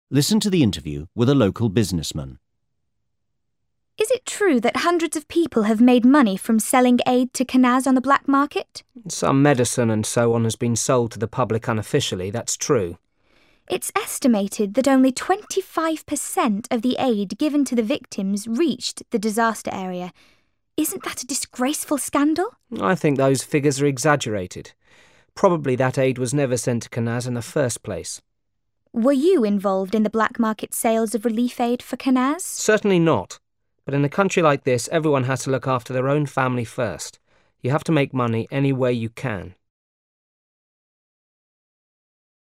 Listen to the interview with a local businessman. Is it true that hundreds of people have made money from selling aid to Kanaz on the black market? Some medicine and so on has been sold to the public unofficially, that's true. It's estimated that only 25% of the aid given to the victims reached the disaster area. Isn't that a disgraceful scandal? I think those figures are exaggerated. Probably that aid was never sent to Kanaz in the first place. Were you involved in the black market sales of relief aid for Kanaz? Certainly not. But in a country like this, everyone has to look after their own family first. You have to make money any way you can.